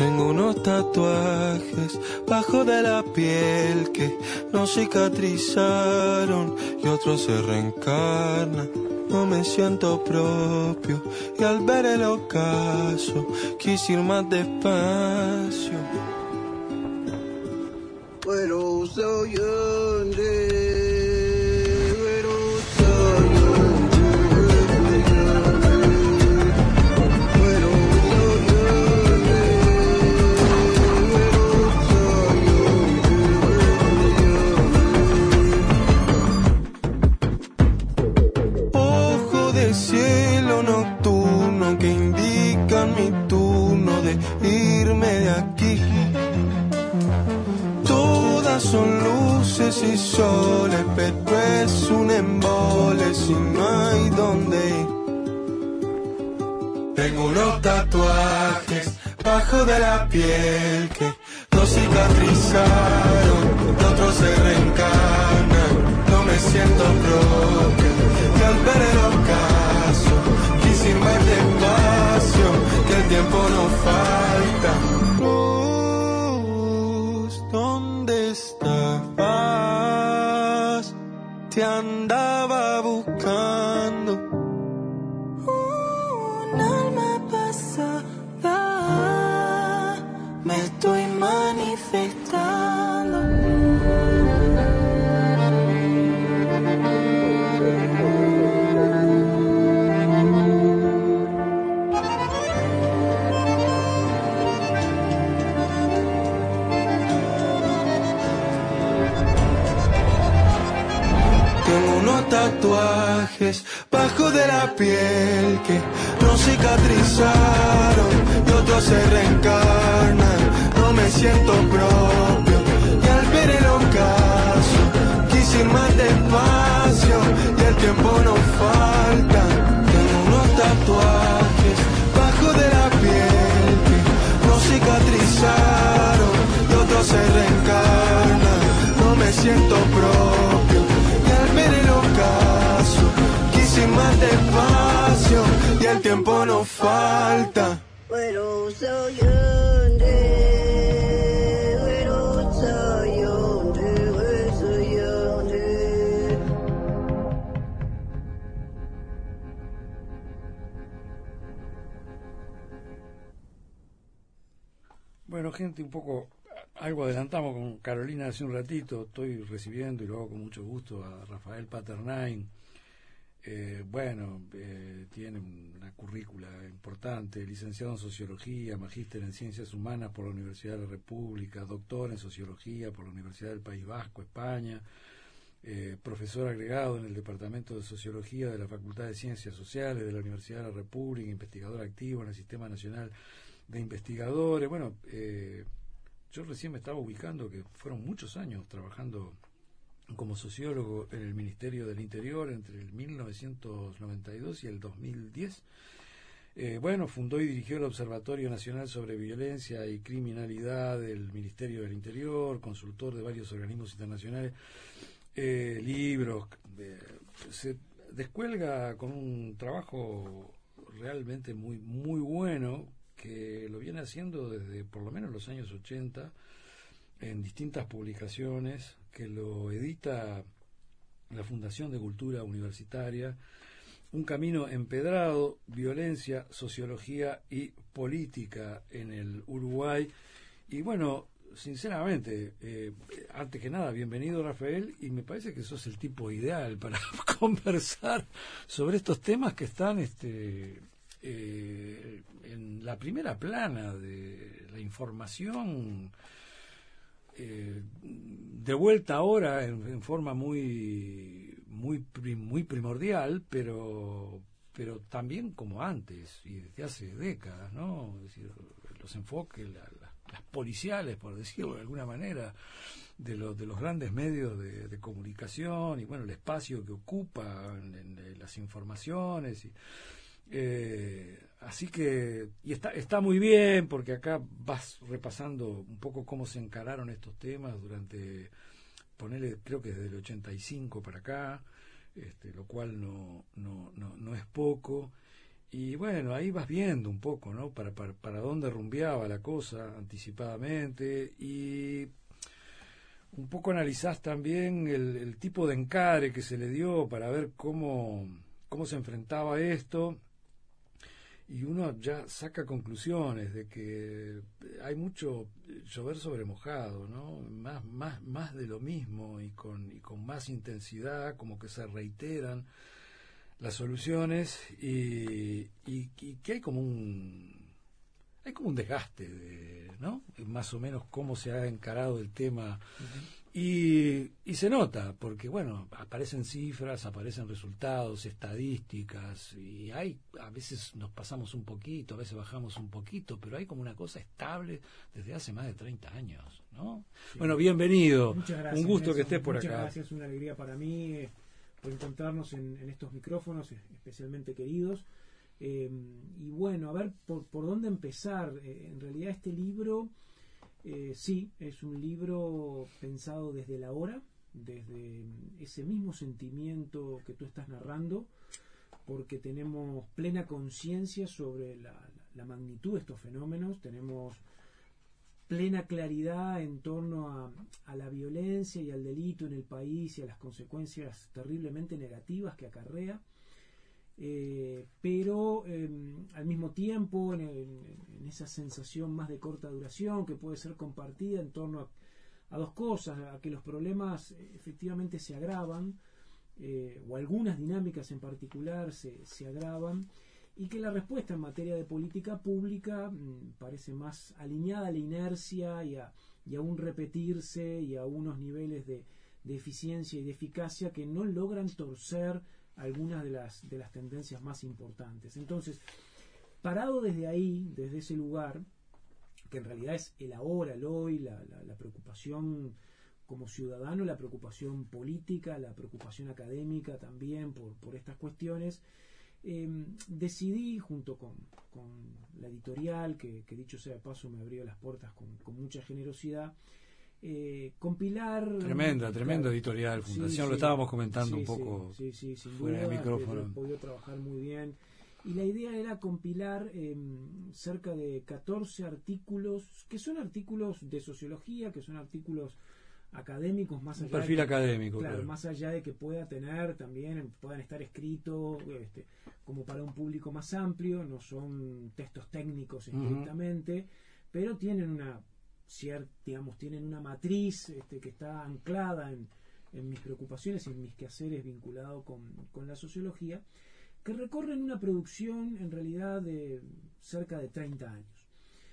Tengo unos tatuajes bajo de la piel que no cicatrizaron y otros se reencarnan. No me siento propio y al ver el ocaso quise ir más despacio. Pero soy cielo nocturno que indican mi turno de irme de aquí. Todas son luces y soles, pero es un embole si no hay donde ir. Tengo unos tatuajes bajo de la piel que no cicatrizaron, de otros se reencarnan. No me siento propio y al ver el ocaso quise ir más despacio, que el tiempo no falta. Luz, ¿dónde estabas? Te andaba buscando. Un alma pasada, me estoy manifestando. Tatuajes bajo de la piel que no cicatrizaron y otros se reencarnan. No me siento propio y al ver el ocaso quise ir más despacio y el tiempo no falta. Tengo unos tatuajes bajo de la piel que no cicatrizaron y otros se reencarnan. No me siento propio y al ver el ocaso quise ir más despacio y el tiempo no falta. Pero soy Bueno, gente, un poco algo adelantamos con Carolina hace un ratito. Estoy recibiendo y lo hago con mucho gusto a Rafael Paternain. Tiene una currícula importante: licenciado en Sociología, magíster en Ciencias Humanas por la Universidad de la República, doctor en Sociología por la Universidad del País Vasco, España, profesor agregado en el Departamento de Sociología de la Facultad de Ciencias Sociales de la Universidad de la República, investigador activo en el Sistema Nacional de Investigadores. Yo recién me estaba ubicando que fueron muchos años trabajando como sociólogo en el Ministerio del Interior entre el 1992 y el 2010. Fundó y dirigió el Observatorio Nacional sobre Violencia y Criminalidad del Ministerio del Interior, consultor de varios organismos internacionales, libros. Se descuelga con un trabajo realmente muy, muy bueno, que lo viene haciendo desde por lo menos los años 80 en distintas publicaciones, que lo edita la Fundación de Cultura Universitaria. Un camino empedrado: violencia, sociología y política en el Uruguay. Y bueno, sinceramente, antes que nada, bienvenido, Rafael, y me parece que sos el tipo ideal para conversar sobre estos temas que están en la primera plana de la información, de vuelta ahora en forma muy primordial, pero también como antes y desde hace décadas, ¿no? Es decir, los enfoques, las policiales, por decirlo de alguna manera, de los grandes medios de comunicación, y bueno, el espacio que ocupan en las informaciones. Así que, y está muy bien, porque acá vas repasando un poco cómo se encararon estos temas durante, creo que desde el 85 para acá, lo cual no es poco. Y bueno, ahí vas viendo un poco, ¿no? Para dónde rumbeaba la cosa anticipadamente, y un poco analizás también el tipo de encare que se le dio para ver cómo se enfrentaba esto, y uno ya saca conclusiones de que hay mucho llover sobre mojado, ¿no? Más de lo mismo, y con más intensidad, como que se reiteran las soluciones, y que hay como un desgaste ¿no? Más o menos cómo se ha encarado el tema. Y se nota, porque bueno, aparecen cifras, aparecen resultados, estadísticas, y a veces nos pasamos un poquito, a veces bajamos un poquito, pero hay como una cosa estable desde hace más de 30 años, ¿no? Sí. Bueno, bienvenido. Muchas gracias, un gusto, Nelson, que estés por muchas acá. Gracias, una alegría para mí por encontrarnos en estos micrófonos, especialmente queridos. Y bueno, a ver por dónde empezar. En realidad este libro... sí, es un libro pensado desde la hora, desde ese mismo sentimiento que tú estás narrando, porque tenemos plena conciencia sobre la magnitud de estos fenómenos, tenemos plena claridad en torno a la violencia y al delito en el país y a las consecuencias terriblemente negativas que acarrea. Pero al mismo tiempo en esa sensación más de corta duración que puede ser compartida en torno a dos cosas: a que los problemas efectivamente se agravan, o algunas dinámicas en particular se agravan, y que la respuesta en materia de política pública parece más alineada a la inercia y a un repetirse y a unos niveles de eficiencia y de eficacia que no logran torcer algunas de las tendencias más importantes. Entonces, parado desde ahí, desde ese lugar, que en realidad es el ahora, el hoy, la preocupación como ciudadano, la preocupación política, la preocupación académica también por estas cuestiones, decidí, junto con la editorial, que dicho sea de paso me abrió las puertas con mucha generosidad, compilar... Tremenda editorial, Fundación, lo estábamos comentando un poco sin fuera duda, de micrófono. he podido trabajar muy bien, y la idea era compilar cerca de 14 artículos, que son artículos de sociología, que son artículos académicos, más allá un perfil académico, claro, más allá de que pueda tener también, puedan estar escritos como para un público más amplio, no son textos técnicos estrictamente, pero tienen una matriz que está anclada en mis preocupaciones y en mis quehaceres vinculados con la sociología, que recorren una producción en realidad de cerca de 30 años,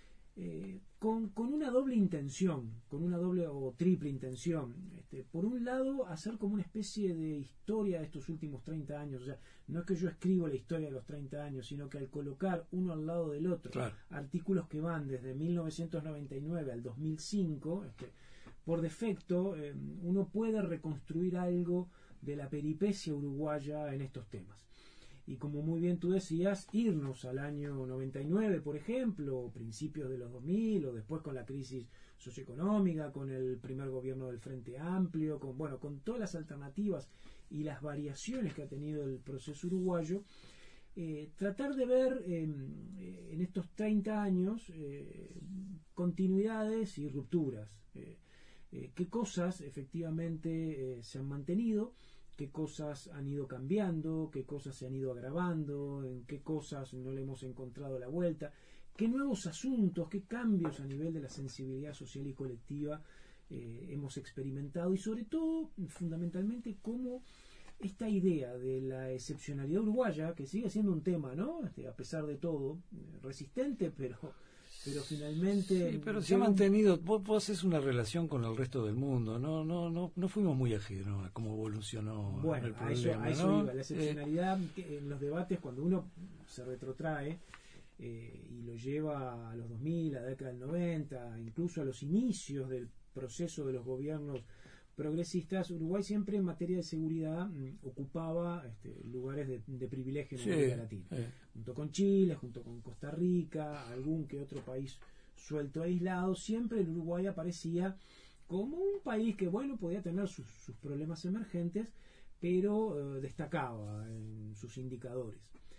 con una doble intención, con una doble o triple intención. Por un lado, hacer como una especie de historia de estos últimos 30 años. O sea, no es que yo escribo la historia de los 30 años, sino que al colocar uno al lado del otro, claro, artículos que van desde 1999 al 2005, por defecto uno puede reconstruir algo de la peripecia uruguaya en estos temas. Y como muy bien tú decías, irnos al año 99, por ejemplo, o principios de los 2000, o después con la crisis socioeconómica, con el primer gobierno del Frente Amplio, con todas las alternativas y las variaciones que ha tenido el proceso uruguayo, tratar de ver en estos 30 años continuidades y rupturas, qué cosas efectivamente se han mantenido, qué cosas han ido cambiando, qué cosas se han ido agravando, en qué cosas no le hemos encontrado la vuelta, qué nuevos asuntos, qué cambios a nivel de la sensibilidad social y colectiva hemos experimentado, y sobre todo, fundamentalmente, cómo esta idea de la excepcionalidad uruguaya, que sigue siendo un tema, ¿no? A pesar de todo, resistente, pero finalmente... Sí, pero se ha mantenido. Vos haces una relación con el resto del mundo, no fuimos muy ajenos a cómo evolucionó el problema, a eso iba. La excepcionalidad en los debates, cuando uno se retrotrae y lo lleva a los 2000, a la década del 90, incluso a los inicios del proceso de los gobiernos progresistas, Uruguay siempre en materia de seguridad ocupaba lugares de privilegio en América Latina, junto con Chile, junto con Costa Rica, algún que otro país suelto aislado. Siempre el Uruguay aparecía como un país que podía tener sus problemas emergentes, pero destacaba en sus indicadores.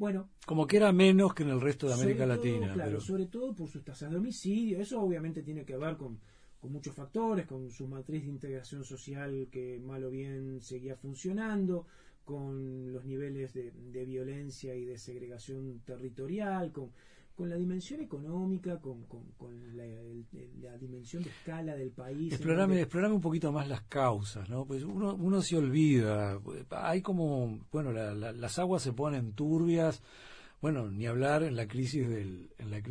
Bueno, como que era menos que en el resto de América sobre todo, Latina. claro, Pero... sobre todo por sus tasas de homicidio. Eso obviamente tiene que ver con muchos factores, con su matriz de integración social que mal o bien seguía funcionando, con los niveles de violencia y de segregación territorial, con la dimensión económica, con la dimensión de escala del país. Explorame un poquito más las causas, ¿no? Pues uno se olvida, hay como, bueno, las aguas se ponen turbias, bueno, ni hablar en la crisis del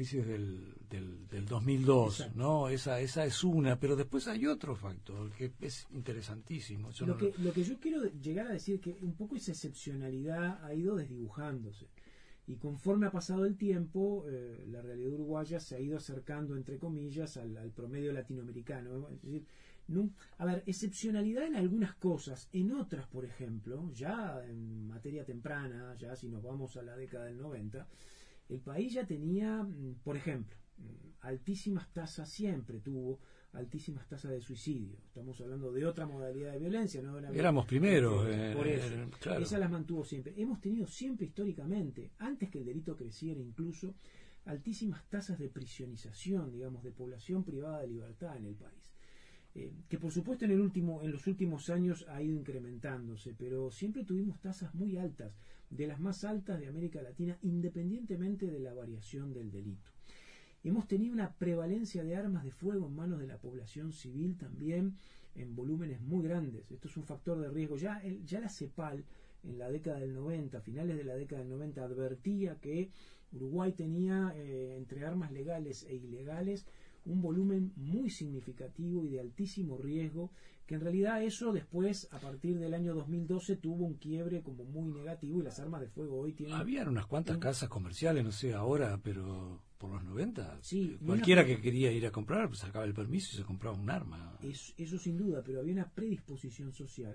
2002, Exacto. ¿no? Esa es una, pero después hay otro factor que es interesantísimo. Lo que yo quiero llegar a decir es que un poco esa excepcionalidad ha ido desdibujándose. Y conforme ha pasado el tiempo, la realidad uruguaya se ha ido acercando, entre comillas, al promedio latinoamericano. Es decir, a ver, excepcionalidad en algunas cosas, en otras, por ejemplo, ya en materia temprana, ya si nos vamos a la década del 90, el país ya tenía, por ejemplo, altísimas tasas, siempre tuvo altísimas tasas de suicidio. Estamos hablando de otra modalidad de violencia, ¿no? Éramos primeros. Por eso, claro. esas las mantuvo siempre. Hemos tenido siempre históricamente, antes que el delito creciera incluso, altísimas tasas de prisionización, digamos, de población privada de libertad en el país. Que por supuesto en los últimos años ha ido incrementándose, pero siempre tuvimos tasas muy altas, de las más altas de América Latina, independientemente de la variación del delito. Hemos tenido una prevalencia de armas de fuego en manos de la población civil también en volúmenes muy grandes. Esto es un factor de riesgo. Ya la CEPAL en la década del 90, finales de la década del 90, advertía que Uruguay tenía entre armas legales e ilegales un volumen muy significativo y de altísimo riesgo, que en realidad eso después, a partir del año 2012, tuvo un quiebre como muy negativo, y las armas de fuego hoy tienen... Habían unas cuantas casas comerciales, no sé ahora, pero por los 90, sí, cualquiera que quería ir a comprar, pues sacaba el permiso y se compraba un arma. Eso sin duda, pero había una predisposición social.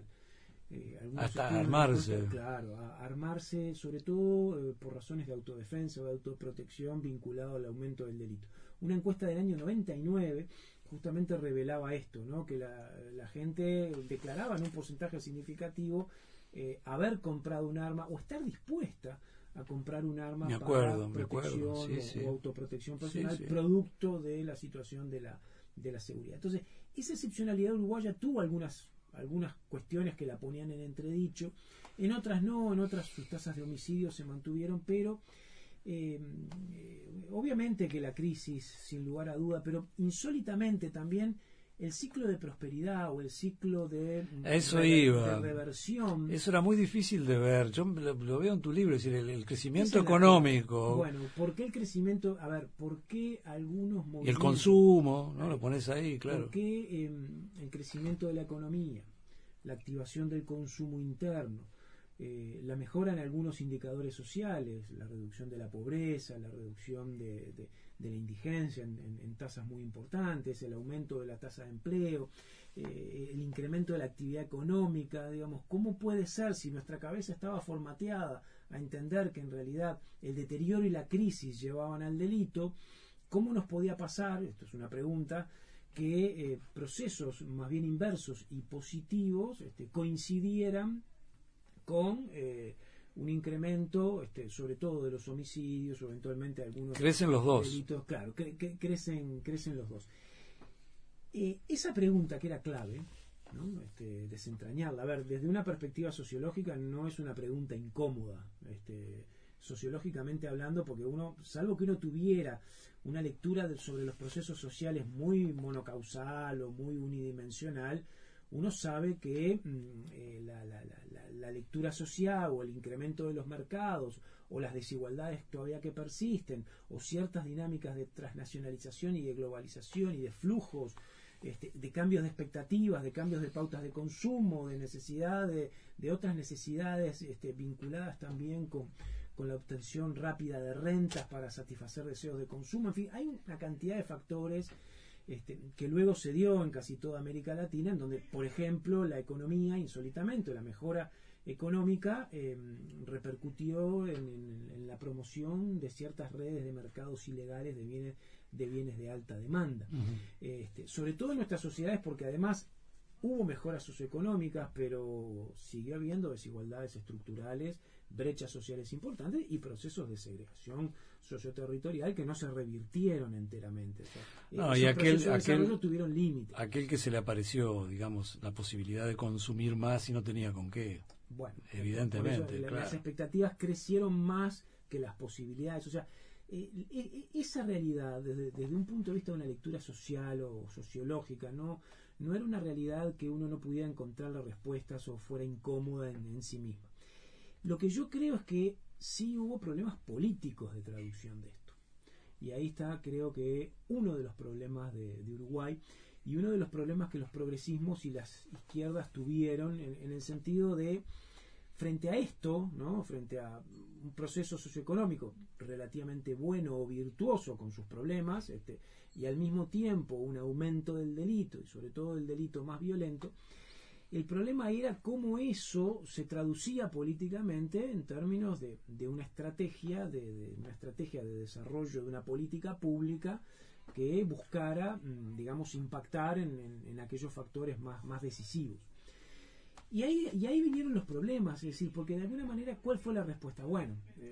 Hasta armarse. Claro, a armarse, sobre todo por razones de autodefensa o de autoprotección vinculado al aumento del delito. Una encuesta del año 99 justamente revelaba esto, ¿no? Que la gente declaraba en un porcentaje significativo haber comprado un arma o estar dispuesta a comprar un arma para protección o autoprotección personal, producto de la situación de la seguridad. Entonces, esa excepcionalidad uruguaya tuvo algunas cuestiones que la ponían en entredicho, en otras no, en otras sus tasas de homicidio se mantuvieron, pero obviamente que la crisis, sin lugar a duda, pero insólitamente también el ciclo de prosperidad o el ciclo de reversión. Eso era muy difícil de ver. Yo lo veo en tu libro, es decir, el crecimiento económico. Bueno, ¿por qué el crecimiento? A ver, ¿por qué algunos movimientos? Y el consumo, ¿no? Lo pones ahí, claro. ¿Por qué el crecimiento de la economía, la activación del consumo interno, la mejora en algunos indicadores sociales, la reducción de la pobreza, la reducción de la indigencia en tasas muy importantes, el aumento de la tasa de empleo, el incremento de la actividad económica, digamos, ¿cómo puede ser si nuestra cabeza estaba formateada a entender que en realidad el deterioro y la crisis llevaban al delito? ¿Cómo nos podía pasar, esto es una pregunta, que procesos más bien inversos y positivos coincidieran con un incremento, sobre todo de los homicidios o eventualmente algunos crecen los dos delitos? Claro, crecen los dos. Esa pregunta que era clave, ¿no? Desentrañarla, a ver, desde una perspectiva sociológica no es una pregunta incómoda, sociológicamente hablando, porque uno, salvo que uno tuviera una lectura sobre los procesos sociales muy monocausal o muy unidimensional, uno sabe que la lectura social o el incremento de los mercados o las desigualdades todavía que persisten o ciertas dinámicas de transnacionalización y de globalización y de flujos, de cambios de expectativas, de cambios de pautas de consumo, de necesidad de otras necesidades vinculadas también con la obtención rápida de rentas para satisfacer deseos de consumo. En fin, hay una cantidad de factores que luego se dio en casi toda América Latina, en donde, por ejemplo, la economía, insólitamente, la mejora económica repercutió en la promoción de ciertas redes de mercados ilegales de bienes de alta demanda. Uh-huh. Sobre todo en nuestras sociedades, porque además Hubo mejoras socioeconómicas, pero siguió habiendo desigualdades estructurales, brechas sociales importantes y procesos de segregación socioterritorial que no se revirtieron enteramente. O sea, no, esos y procesos de desarrollo tuvieron límites. Aquel que se le apareció, digamos, la posibilidad de consumir más y no tenía con qué. Bueno, evidentemente, por eso, claro. Las expectativas crecieron más que las posibilidades. O sea, esa realidad, desde un punto de vista de una lectura social o sociológica, no era una realidad que uno no pudiera encontrar las respuestas o fuera incómoda en sí misma. Lo que yo creo es que sí hubo problemas políticos de traducción de esto. Y ahí está, creo que, uno de los problemas de Uruguay y uno de los problemas que los progresismos y las izquierdas tuvieron en el sentido de, frente a esto, ¿no? Frente a un proceso socioeconómico relativamente bueno o virtuoso con sus problemas, y al mismo tiempo un aumento del delito, y sobre todo el delito más violento, el problema era cómo eso se traducía políticamente en términos de una estrategia, de desarrollo de una política pública que buscara, digamos, impactar en aquellos factores más decisivos. Y ahí vinieron los problemas, es decir, porque de alguna manera, ¿cuál fue la respuesta? Bueno,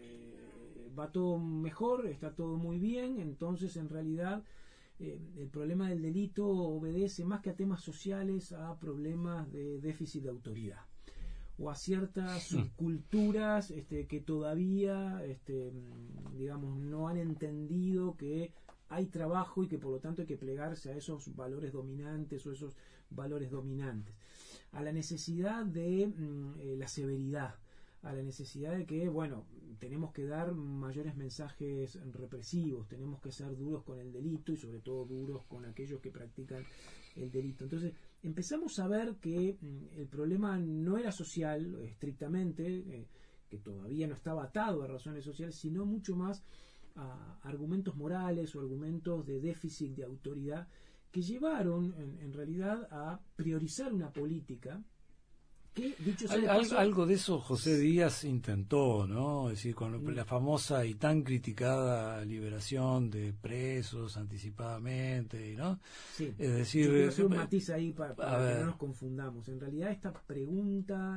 va todo mejor, está todo muy bien, entonces en realidad el problema del delito obedece más que a temas sociales a problemas de déficit de autoridad o a ciertas subculturas que todavía digamos, no han entendido que hay trabajo y que por lo tanto hay que plegarse a esos valores dominantes o esos valores dominantes, a la necesidad de la severidad, a la necesidad de que, bueno, tenemos que dar mayores mensajes represivos, tenemos que ser duros con el delito y sobre todo duros con aquellos que practican el delito. Entonces empezamos a ver que el problema no era social estrictamente, que todavía no estaba atado a razones sociales, sino mucho más a argumentos morales o argumentos de déficit de autoridad que llevaron en realidad a priorizar una política que, dicho sea de paso, algo de eso José Díaz intentó, ¿no? Es decir, con la famosa y tan criticada liberación de presos anticipadamente, ¿no? Sí. Es decir, yo quiero hacer un matiz ahí para que no nos confundamos. En realidad esta pregunta,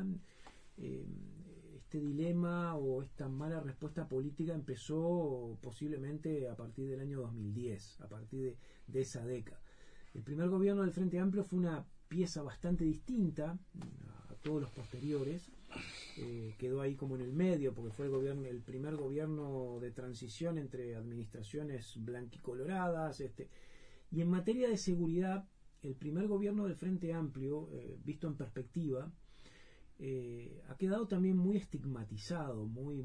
este dilema o esta mala respuesta política empezó posiblemente a partir del año 2010, a partir de esa década. El primer gobierno del Frente Amplio fue una pieza bastante distinta a todos los posteriores, quedó ahí como en el medio porque fue el primer gobierno de transición entre administraciones blanquicoloradas, y en materia de seguridad el primer gobierno del Frente Amplio, visto en perspectiva, ha quedado también muy estigmatizado, muy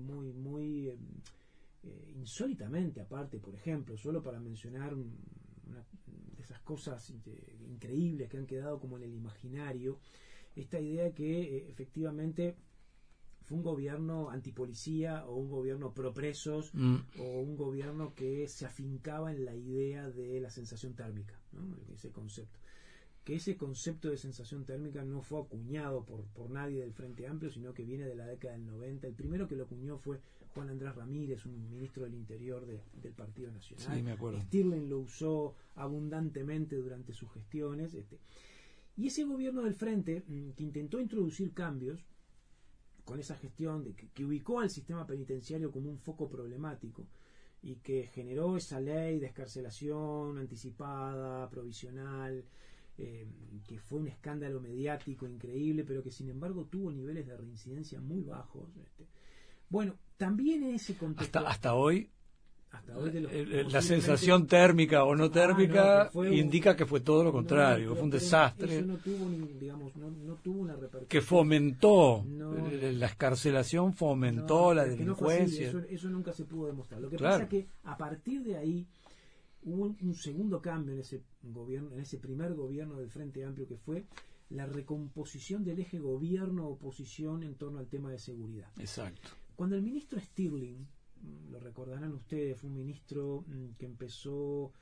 insólitamente, aparte, por ejemplo, solo para mencionar una de esas cosas increíbles que han quedado como en el imaginario, esta idea de que efectivamente fue un gobierno antipolicía o un gobierno pro presos o un gobierno que se afincaba en la idea de la sensación térmica, ¿no? Ese concepto de sensación térmica no fue acuñado por nadie del Frente Amplio, sino que viene de la década del 90. El primero que lo acuñó fue Juan Andrés Ramírez, un ministro del Interior del Partido Nacional. Sí, me acuerdo. Stirling lo usó abundantemente durante sus gestiones. Y ese gobierno del Frente, que intentó introducir cambios con esa gestión, que ubicó al sistema penitenciario como un foco problemático y que generó esa ley de excarcelación anticipada, provisional, que fue un escándalo mediático increíble, pero que sin embargo tuvo niveles de reincidencia muy bajos. Bueno, también en ese contexto... Hasta hoy la sensación térmica o no térmica indica que fue todo lo contrario, fue un desastre. Eso no tuvo, no tuvo una repercusión. Que fomentó, la excarcelación fomentó la delincuencia. Eso nunca se pudo demostrar. Lo que pasa es que a partir de ahí hubo un segundo cambio en ese gobierno, en ese primer gobierno del Frente Amplio, que fue la recomposición del eje gobierno-oposición en torno al tema de seguridad. Exacto. Cuando el ministro Stirling, lo recordarán ustedes, fue un ministro que empezó,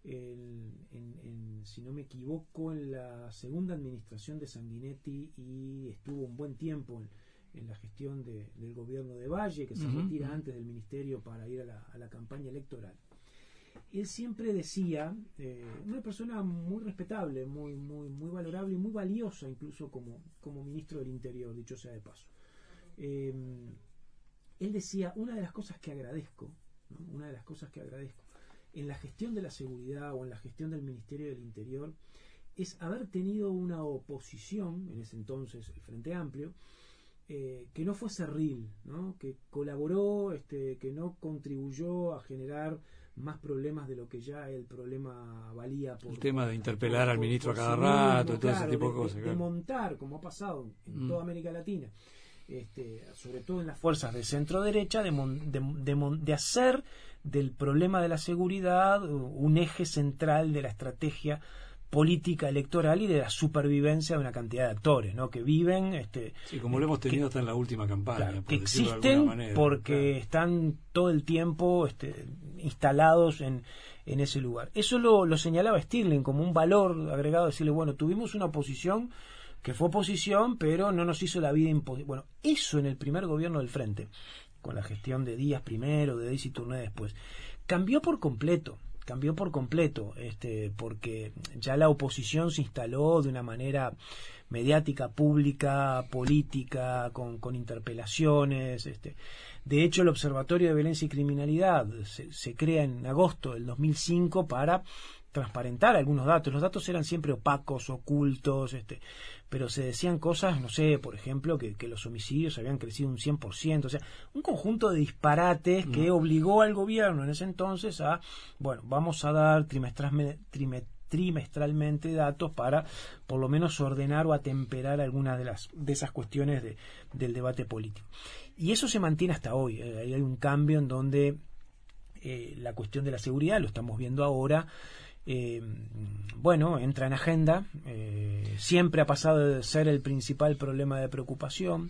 si no me equivoco, en la segunda administración de Sanguinetti y estuvo un buen tiempo en la gestión del gobierno de Valle, que se retira antes del ministerio para ir a la campaña electoral. él siempre decía, una persona muy respetable, muy valorable y muy valiosa incluso como ministro del Interior, dicho sea de paso. Él decía, una de las cosas que agradezco, ¿no? Una de las cosas que agradezco en la gestión de la seguridad o en la gestión del Ministerio del Interior es haber tenido una oposición, en ese entonces el Frente Amplio, que no fue cerril, ¿no? Que colaboró, que no contribuyó a generar más problemas de lo que ya el problema valía. El tema de interpelar al ministro a cada rato, y todo ese tipo de cosas. De montar, como ha pasado en toda América Latina, sobre todo en las fuerzas de centro derecha, de hacer del problema de la seguridad un eje central de la estrategia política electoral y de la supervivencia de una cantidad de actores, ¿no? Que viven, sí, como lo hemos tenido hasta en la última campaña, claro, que existen porque están todo el tiempo instalados en ese lugar. Eso lo señalaba Stirling como un valor agregado, decirle, bueno, tuvimos una oposición que fue oposición, pero no nos hizo la vida imposible. Bueno, eso en el primer gobierno del Frente, con la gestión de Díaz primero, de Daisy Tourné después, cambió por completo, porque ya la oposición se instaló de una manera mediática, pública, política, con interpelaciones. De hecho, el Observatorio de Violencia y Criminalidad se crea en agosto del 2005 para transparentar algunos datos. Los datos eran siempre opacos, ocultos, pero se decían cosas, no sé, por ejemplo, que los homicidios habían crecido un 100%, o sea, un conjunto de disparates que obligó al gobierno en ese entonces a, bueno, vamos a dar trimestralmente datos para por lo menos ordenar o atemperar algunas de esas cuestiones del debate político. Y eso se mantiene hasta hoy. Ahí hay un cambio en donde la cuestión de la seguridad, lo estamos viendo ahora, entra en agenda, siempre ha pasado de ser el principal problema de preocupación,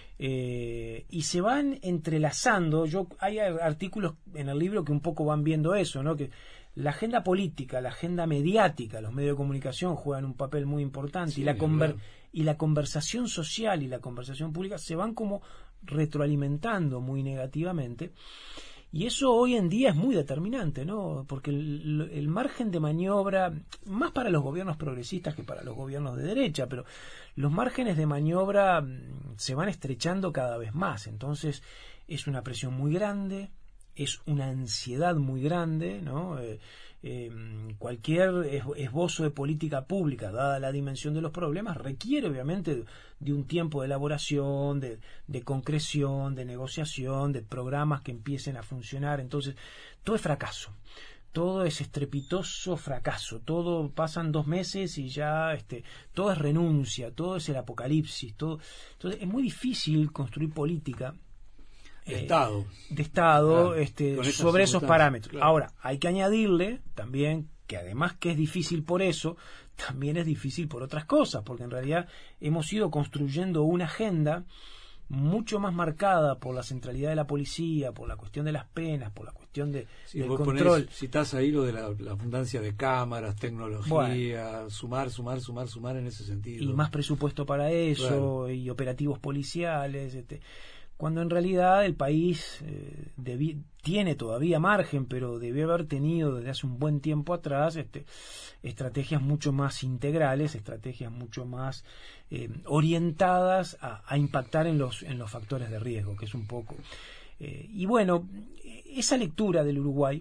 y se van entrelazando. Hay artículos en el libro que un poco van viendo eso, ¿no? Que la agenda política, la agenda mediática, los medios de comunicación juegan un papel muy importante, sí, y la conversación social y la conversación pública se van como retroalimentando muy negativamente. Y eso hoy en día es muy determinante, ¿no? Porque el margen de maniobra, más para los gobiernos progresistas que para los gobiernos de derecha, pero los márgenes de maniobra se van estrechando cada vez más. Entonces es una presión muy grande, es una ansiedad muy grande, ¿no? Cualquier esbozo de política pública, dada la dimensión de los problemas, requiere obviamente de un tiempo de elaboración, de concreción, de negociación, de programas que empiecen a funcionar. Entonces, todo es fracaso, todo es estrepitoso fracaso, todo pasan 2 meses y ya todo es renuncia, todo es el apocalipsis, todo. Entonces, es muy difícil construir política de Estado, claro, sobre esos parámetros. Claro. Ahora, hay que añadirle también que además que es difícil por eso, también es difícil por otras cosas, porque en realidad hemos ido construyendo una agenda mucho más marcada por la centralidad de la policía, por la cuestión de las penas, por la cuestión del control. Citás ahí lo de la abundancia de cámaras, tecnología, sumar en ese sentido. Y más presupuesto para eso, claro, y operativos policiales, cuando en realidad el país tiene todavía margen, pero debe haber tenido desde hace un buen tiempo atrás estrategias mucho más integrales, estrategias mucho más orientadas a impactar en los factores de riesgo, que es un poco. Y bueno, esa lectura del Uruguay,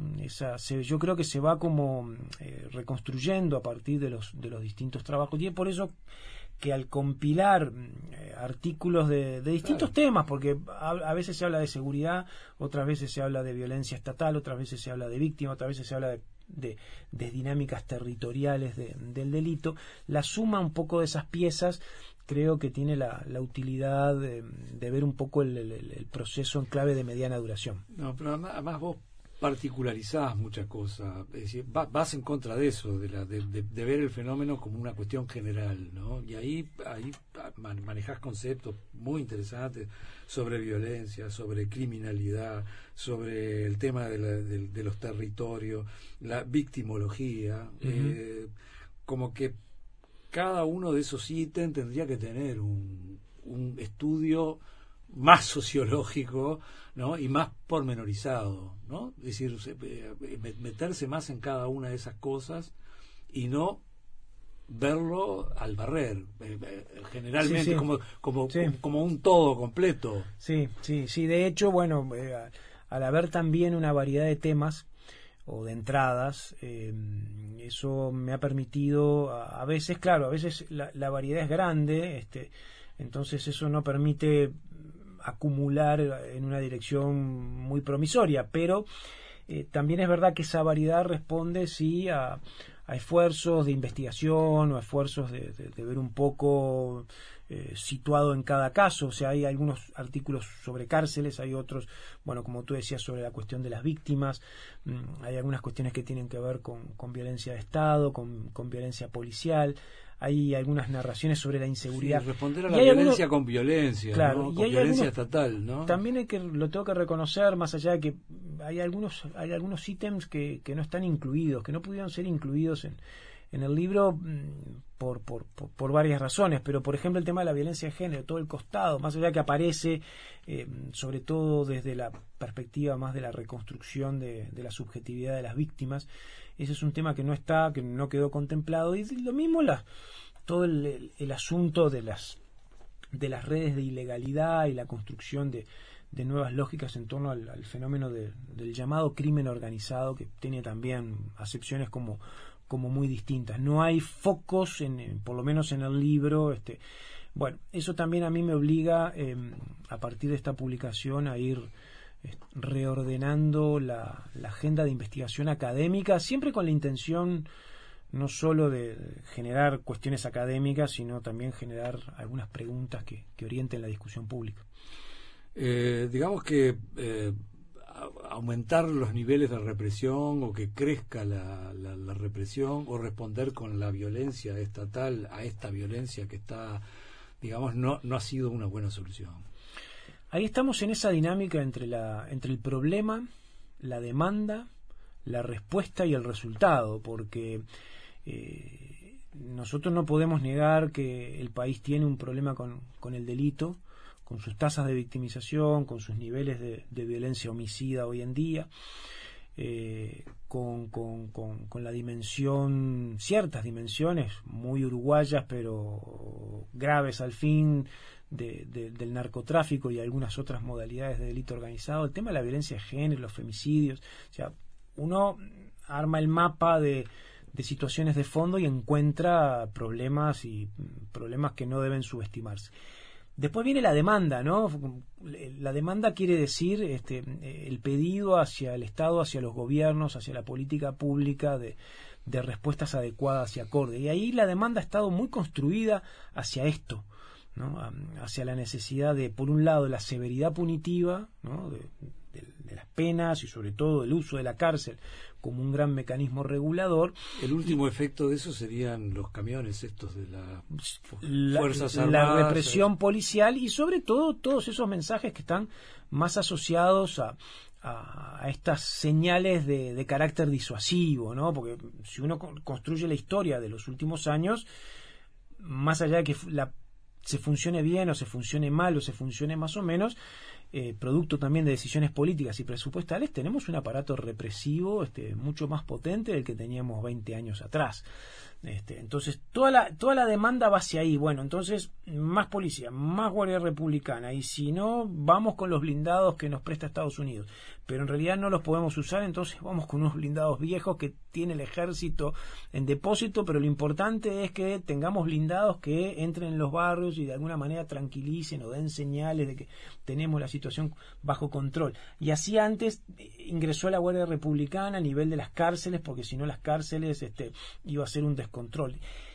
yo creo que se va como reconstruyendo a partir de los distintos trabajos, y es por eso que al compilar artículos de distintos temas, porque a veces se habla de seguridad, otras veces se habla de violencia estatal, otras veces se habla de víctimas, otras veces se habla de dinámicas territoriales del delito, la suma un poco de esas piezas creo que tiene la utilidad de ver un poco el proceso en clave de mediana duración. No, pero además vos particularizás muchas cosas, es decir, vas en contra de eso, de ver el fenómeno como una cuestión general, ¿no? Y ahí manejás conceptos muy interesantes sobre violencia, sobre criminalidad, sobre el tema de los territorios, la victimología, como que cada uno de esos ítems tendría que tener un estudio más sociológico, ¿no? Y más pormenorizado, ¿no? Es decir, meterse más en cada una de esas cosas y no verlo al barrer, generalmente como un todo completo. Sí. De hecho, bueno, al haber también una variedad de temas o de entradas, eso me ha permitido, a veces la variedad es grande, entonces eso no permite acumular en una dirección muy promisoria, pero también es verdad que esa variedad responde sí a esfuerzos de investigación o a esfuerzos de ver un poco situado en cada caso. O sea, hay algunos artículos sobre cárceles, hay otros, bueno, como tú decías, sobre la cuestión de las víctimas, hay algunas cuestiones que tienen que ver con violencia de Estado, con violencia policial, hay algunas narraciones sobre la inseguridad. Sí, responder a la violencia con violencia, claro, ¿no? Y con hay violencia algunos, estatal, ¿no? También lo tengo que reconocer, más allá de que hay algunos ítems que no están incluidos, que no pudieron ser incluidos en el libro por varias razones, pero por ejemplo el tema de la violencia de género, todo el costado, más allá que aparece sobre todo desde la perspectiva más de la reconstrucción de la subjetividad de las víctimas, ese es un tema que no quedó contemplado, y lo mismo todo el asunto de las redes de ilegalidad y la construcción de nuevas lógicas en torno al fenómeno del llamado crimen organizado, que tiene también acepciones como muy distintas. No hay focos, por lo menos en el libro. Bueno, eso también a mí me obliga, a partir de esta publicación, a ir reordenando la agenda de investigación académica, siempre con la intención no solo de generar cuestiones académicas, sino también generar algunas preguntas que orienten la discusión pública. Digamos que aumentar los niveles de represión o que crezca la represión o responder con la violencia estatal a esta violencia que está, digamos, no ha sido una buena solución. Ahí estamos en esa dinámica entre el problema, la demanda, la respuesta y el resultado, porque nosotros no podemos negar que el país tiene un problema con el delito, con sus tasas de victimización, con sus niveles de violencia homicida hoy en día, con la dimensión, ciertas dimensiones muy uruguayas pero graves al fin, del narcotráfico y algunas otras modalidades de delito organizado, el tema de la violencia de género, los femicidios. O sea, uno arma el mapa de situaciones de fondo y encuentra problemas que no deben subestimarse. Después viene la demanda, ¿no? La demanda quiere decir el pedido hacia el Estado, hacia los gobiernos, hacia la política pública de respuestas adecuadas y acordes. Y ahí la demanda ha estado muy construida hacia esto, ¿no? Hacia la necesidad de, por un lado, la severidad punitiva, ¿no? de las penas y sobre todo el uso de la cárcel como un gran mecanismo regulador. El último efecto de eso serían los camiones estos de las Fuerzas Armadas. La represión policial y sobre todo todos esos mensajes que están más asociados a estas señales de carácter disuasivo, ¿no? Porque si uno construye la historia de los últimos años, más allá de que se funcione bien o se funcione mal o se funcione más o menos, producto también de decisiones políticas y presupuestales, tenemos un aparato represivo mucho más potente del que teníamos 20 años atrás. Entonces toda la demanda va hacia ahí. Bueno, entonces más policía, más Guardia Republicana, y si no, vamos con los blindados que nos presta Estados Unidos, pero en realidad no los podemos usar, entonces vamos con unos blindados viejos que tiene el ejército en depósito, pero lo importante es que tengamos blindados que entren en los barrios y de alguna manera tranquilicen o den señales de que tenemos la situación bajo control. Y así antes ingresó la Guardia Republicana a nivel de las cárceles, porque si no las cárceles iba a ser un descontrol.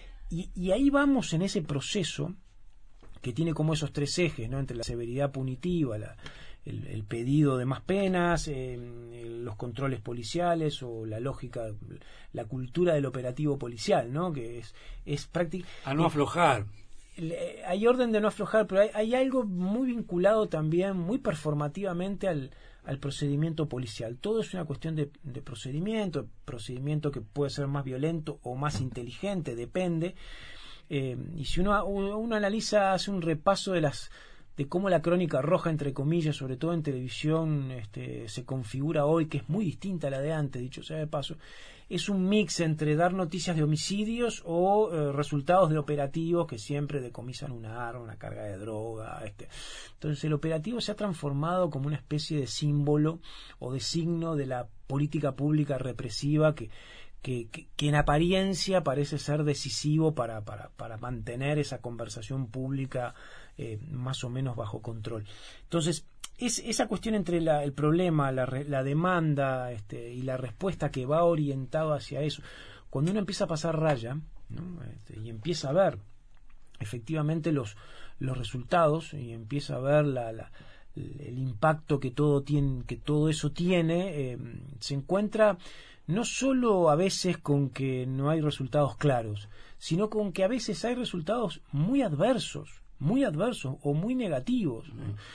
Y ahí vamos en ese proceso que tiene como esos tres ejes, ¿no? Entre la severidad punitiva, el pedido de más penas, los controles policiales o la lógica, la cultura del operativo policial, ¿no? Que es práctica. A no aflojar. Hay orden de no aflojar, pero hay algo muy vinculado también, muy performativamente al procedimiento policial. Todo es una cuestión de procedimiento que puede ser más violento o más inteligente, depende. Y si uno analiza, hace un repaso de de cómo la crónica roja, entre comillas, sobre todo en televisión, se configura hoy, que es muy distinta a la de antes, dicho sea de paso. Es un mix entre dar noticias de homicidios o resultados de operativos que siempre decomisan una arma, una carga de droga. Entonces el operativo se ha transformado como una especie de símbolo o de signo de la política pública represiva que en apariencia parece ser decisivo para mantener esa conversación pública más o menos bajo control. Entonces, esa cuestión entre el problema, la demanda y la respuesta que va orientado hacia eso, cuando uno empieza a pasar raya, ¿no? Y empieza a ver efectivamente los resultados y empieza a ver el impacto que todo eso tiene, se encuentra no solo a veces con que no hay resultados claros, sino con que a veces hay resultados muy adversos o muy negativos.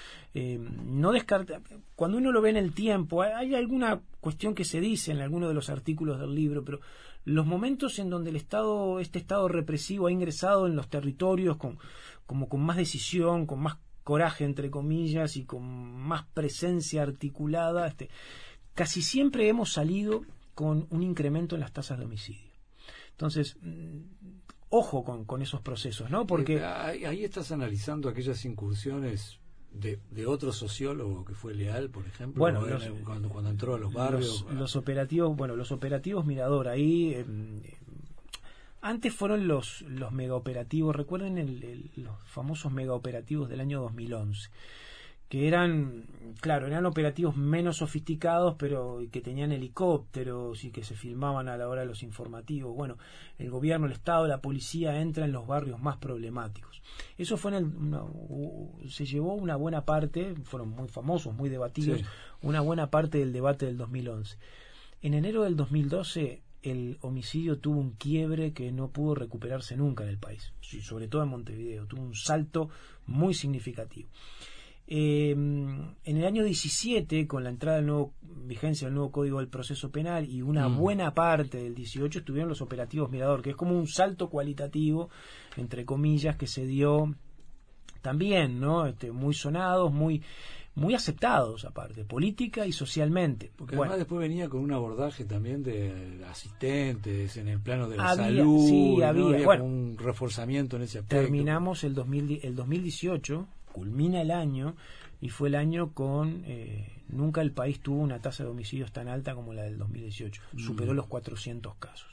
No descarta, cuando uno lo ve en el tiempo, hay alguna cuestión que se dice en alguno de los artículos del libro, pero los momentos en donde este estado represivo ha ingresado en los territorios con más decisión, con más coraje, entre comillas, y con más presencia articulada, casi siempre hemos salido con un incremento en las tasas de homicidio. Entonces, ojo con esos procesos, ¿no? Porque ahí estás analizando aquellas incursiones de otro sociólogo que fue Leal, por ejemplo, bueno, cuando entró a los barrios. Los operativos Mirador, ahí antes fueron los megaoperativos. Recuerden los famosos megaoperativos del año 2011, que eran operativos menos sofisticados, pero que tenían helicópteros y que se filmaban a la hora de los informativos. Bueno, el gobierno, el Estado, la policía entra en los barrios más problemáticos. Eso fue se llevó una buena parte, fueron muy famosos, muy debatidos, sí, una buena parte del debate del 2011. En enero del 2012 el homicidio tuvo un quiebre que no pudo recuperarse nunca en el país, sobre todo en Montevideo, tuvo un salto muy significativo. En el año 17, con la entrada vigencia del nuevo Código del Proceso Penal y una buena parte del 18, estuvieron los operativos Mirador, que es como un salto cualitativo, entre comillas, que se dio también, ¿no? Muy sonados, muy aceptados, aparte, política y socialmente. Porque además después venía con un abordaje también de asistentes en el plano de la salud. Sí, había como un reforzamiento en ese aspecto. Terminamos el 2018, culmina el año, y fue el año con nunca el país tuvo una tasa de homicidios tan alta como la del 2018, superó los 400 casos.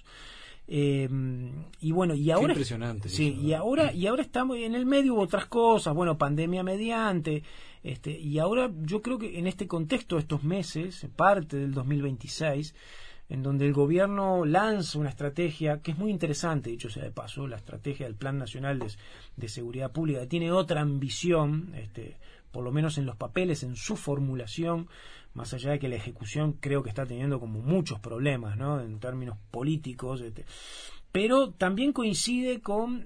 Y bueno, y ahora qué impresionante sí, eso, ¿no? y ahora estamos en el medio, hubo otras cosas, bueno, pandemia mediante, y ahora yo creo que en este contexto, estos meses, parte del 2026, en donde el gobierno lanza una estrategia que es muy interesante, dicho sea de paso, la estrategia del Plan Nacional de Seguridad Pública, que tiene otra ambición, por lo menos en los papeles, en su formulación, más allá de que la ejecución creo que está teniendo como muchos problemas, ¿no?, en términos políticos, pero también coincide con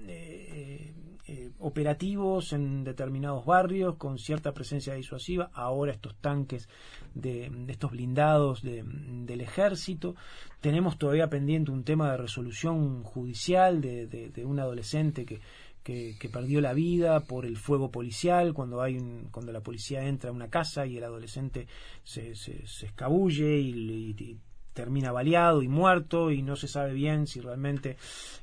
operativos en determinados barrios con cierta presencia disuasiva. Ahora estos tanques de estos blindados del ejército. Tenemos todavía pendiente un tema de resolución judicial de un adolescente que perdió la vida por el fuego policial cuando la policía entra a una casa y el adolescente se escabulle y termina baleado y muerto, y no se sabe bien si realmente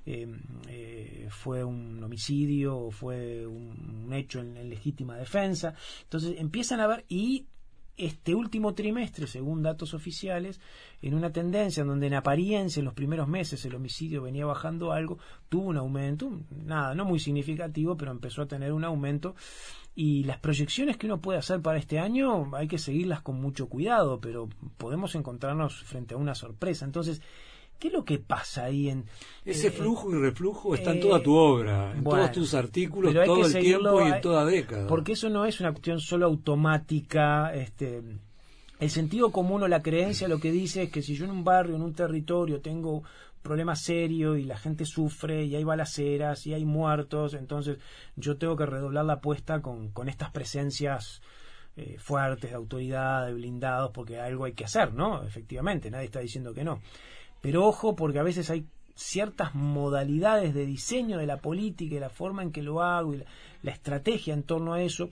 fue un homicidio o fue un hecho en legítima defensa. Entonces empiezan a ver, y este último trimestre, según datos oficiales, en una tendencia en donde en apariencia en los primeros meses el homicidio venía bajando algo, tuvo un aumento, no muy significativo, pero empezó a tener un aumento. Y las proyecciones que uno puede hacer para este año hay que seguirlas con mucho cuidado, pero podemos encontrarnos frente a una sorpresa. Entonces, ¿qué es lo que pasa ahí en ese flujo y reflujo? Está en toda tu obra, en todos tus artículos, todo el tiempo y en toda década. Porque eso no es una cuestión solo automática. El sentido común o la creencia lo que dice es que si yo en un barrio, en un territorio tengo problema serio y la gente sufre y hay balaceras y hay muertos, entonces yo tengo que redoblar la apuesta con estas presencias fuertes de autoridad, de blindados, porque algo hay que hacer, ¿no? Efectivamente, nadie está diciendo que no. Pero ojo, porque a veces hay ciertas modalidades de diseño de la política y la forma en que lo hago y la estrategia en torno a eso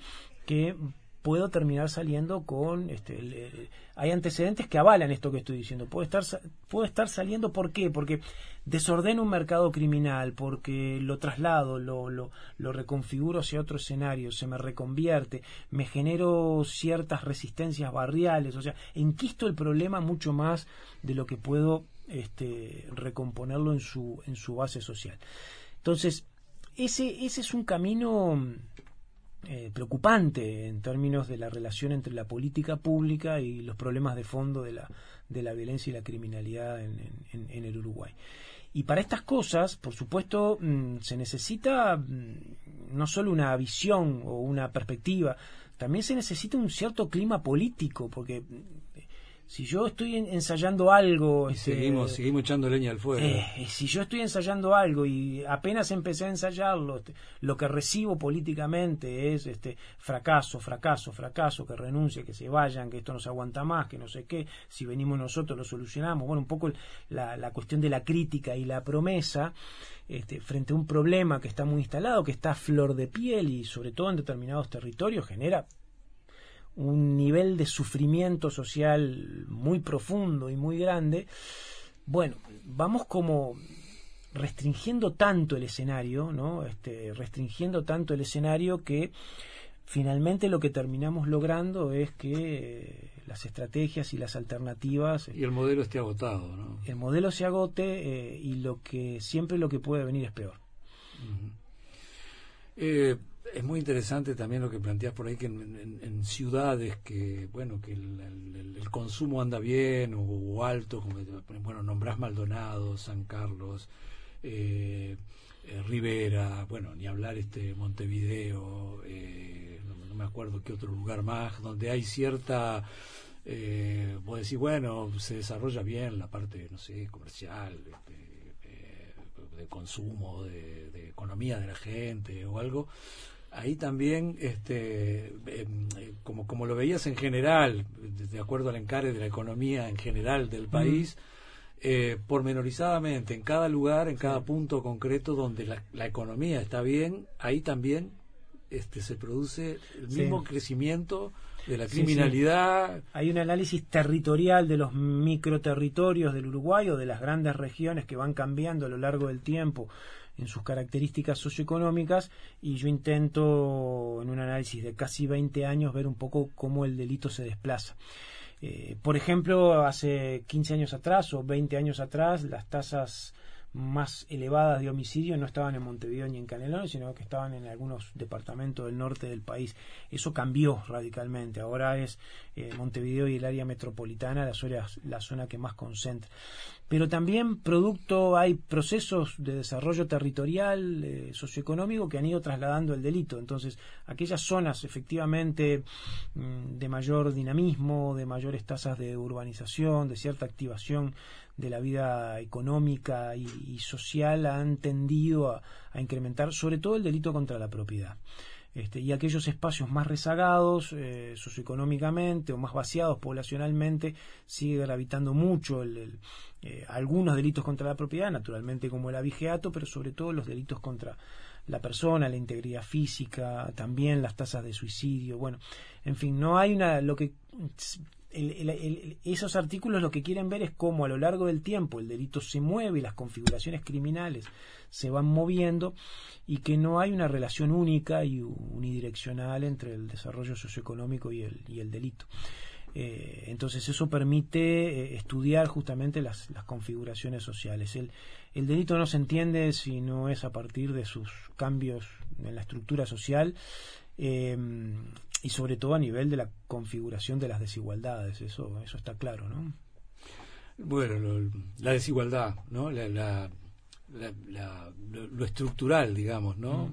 que puedo terminar saliendo con hay antecedentes que avalan esto que estoy diciendo. Puedo estar saliendo, ¿por qué? Porque desordeno un mercado criminal, porque lo traslado, lo reconfiguro hacia otro escenario, se me reconvierte, me genero ciertas resistencias barriales, o sea, enquisto el problema mucho más de lo que puedo recomponerlo en su base social. Entonces, ese es un camino preocupante en términos de la relación entre la política pública y los problemas de fondo de la violencia y la criminalidad en el Uruguay. Y para estas cosas, por supuesto, se necesita no solo una visión o una perspectiva, también se necesita un cierto clima político, porque si yo estoy ensayando algo... Y seguimos echando leña al fuego. Si yo estoy ensayando algo y apenas empecé a ensayarlo, lo que recibo políticamente es fracaso, que renuncie, que se vayan, que esto no se aguanta más, que no sé qué, si venimos nosotros lo solucionamos. Bueno, un poco la cuestión de la crítica y la promesa frente a un problema que está muy instalado, que está a flor de piel y sobre todo en determinados territorios genera un nivel de sufrimiento social muy profundo y muy grande. Bueno, vamos como restringiendo tanto el escenario, ¿no? Restringiendo tanto el escenario que finalmente lo que terminamos logrando es que las estrategias y las alternativas... Y el modelo esté agotado, ¿no? El modelo se agote y lo que puede venir es peor. Uh-huh. Es muy interesante también lo que planteas por ahí, que en ciudades que el consumo anda bien o alto, como nombrás Maldonado, San Carlos, Rivera, ni hablar Montevideo, no me acuerdo qué otro lugar más, donde hay cierta vos decís, se desarrolla bien la parte, no sé, comercial, de consumo, de economía de la gente o algo. Ahí también, como lo veías en general, de acuerdo al encare de la economía en general del país, pormenorizadamente, en cada lugar, en cada punto concreto donde la economía está bien, ahí también se produce el mismo crecimiento de la criminalidad. Hay un análisis territorial de los microterritorios del Uruguay o de las grandes regiones que van cambiando a lo largo del tiempo en sus características socioeconómicas, y yo intento en un análisis de casi 20 años ver un poco cómo el delito se desplaza. Por ejemplo, hace 15 años atrás o 20 años atrás, las tasas más elevadas de homicidio no estaban en Montevideo ni en Canelones, sino que estaban en algunos departamentos del norte del país. Eso cambió radicalmente. Ahora es Montevideo y el área metropolitana la zona que más concentra. Pero también hay procesos de desarrollo territorial, socioeconómico, que han ido trasladando el delito. Entonces, aquellas zonas efectivamente de mayor dinamismo, de mayores tasas de urbanización, de cierta activación de la vida económica y social, han tendido a incrementar sobre todo el delito contra la propiedad. Y aquellos espacios más rezagados socioeconómicamente o más vaciados poblacionalmente sigue gravitando mucho algunos delitos contra la propiedad, naturalmente como el abigeato, pero sobre todo los delitos contra la persona, la integridad física, también las tasas de suicidio. Bueno, en fin, no hay esos artículos lo que quieren ver es cómo a lo largo del tiempo el delito se mueve y las configuraciones criminales se van moviendo, y que no hay una relación única y unidireccional entre el desarrollo socioeconómico y el delito. Entonces eso permite estudiar justamente las configuraciones sociales. El delito no se entiende si no es a partir de sus cambios en la estructura social, y sobre todo a nivel de la configuración de las desigualdades. Eso está claro, ¿no? Bueno, la desigualdad, ¿no? Lo estructural, digamos, ¿no?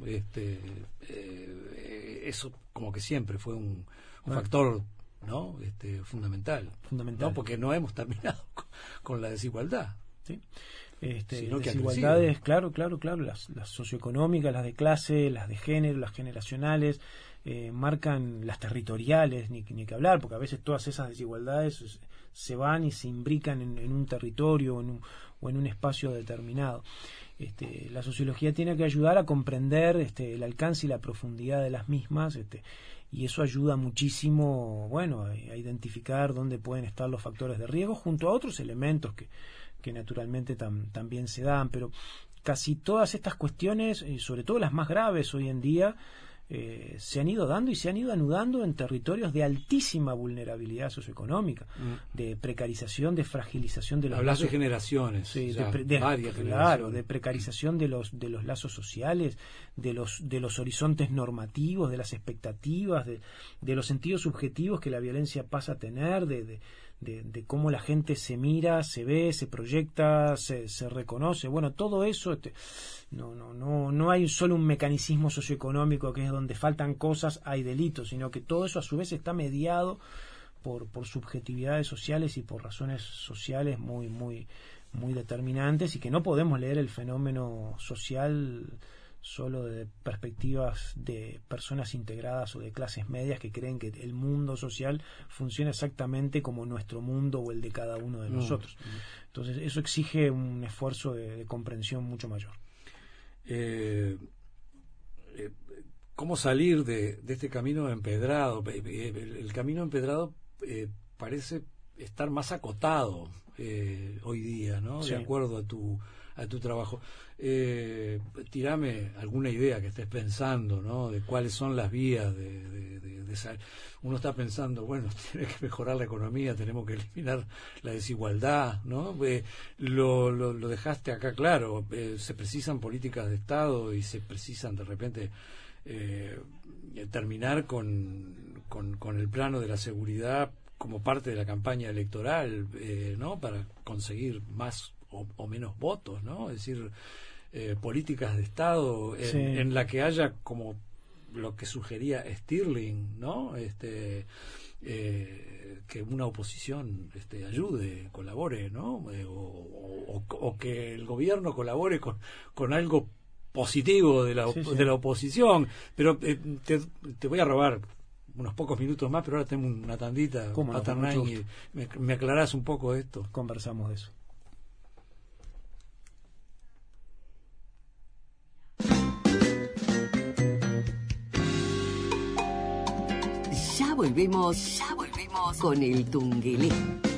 Eso como que siempre fue un factor, ¿no? Fundamental, ¿no? Porque no hemos terminado con la desigualdad. Sí. Desigualdades, claro, las socioeconómicas, las de clase, las de género, las generacionales, marcan las territoriales, ni que hablar, porque a veces todas esas desigualdades se van y se imbrican en un territorio o en un espacio determinado. la sociología tiene que ayudar a comprender el alcance y la profundidad de las mismas, y eso ayuda muchísimo, bueno, a identificar dónde pueden estar los factores de riesgo junto a otros elementos que naturalmente también se dan, pero casi todas estas cuestiones, y sobre todo las más graves hoy en día, se han ido dando y se han ido anudando en territorios de altísima vulnerabilidad socioeconómica, de precarización, de fragilización de los lazos. Hablas de generaciones, sí, varias claro, generaciones. de precarización de los lazos sociales, de los horizontes normativos, de las expectativas, de los sentidos subjetivos que la violencia pasa a tener, de cómo la gente se mira, se ve, se proyecta, se reconoce. Bueno, todo eso, no hay solo un mecanismo socioeconómico que es donde faltan cosas, hay delitos, sino que todo eso a su vez está mediado por subjetividades sociales y por razones sociales muy, muy, muy determinantes, y que no podemos leer el fenómeno social solo de perspectivas de personas integradas o de clases medias que creen que el mundo social funciona exactamente como nuestro mundo o el de cada uno de nosotros. Entonces eso exige un esfuerzo de comprensión mucho mayor. ¿Cómo salir de este camino empedrado? El camino empedrado parece estar más acotado hoy día, ¿no? Sí. De acuerdo a tu trabajo. Tirame alguna idea que estés pensando, ¿no? De cuáles son las vías de esa. Uno está pensando, bueno, tiene que mejorar la economía, tenemos que eliminar la desigualdad, ¿no? Lo dejaste acá claro, se precisan políticas de Estado y se precisan de repente terminar con el plano de la seguridad como parte de la campaña electoral, ¿no? Para conseguir más o menos votos, ¿no? Es decir, políticas de Estado en la que haya, como lo que sugería Stirling, ¿no? Que una oposición ayude, colabore, ¿no? O que el gobierno colabore con algo positivo de la oposición. Pero te voy a robar unos pocos minutos más, pero ahora tengo una tandita, Paternán, y me aclarás un poco esto. Conversamos de eso. Ya volvemos con el Tungelé.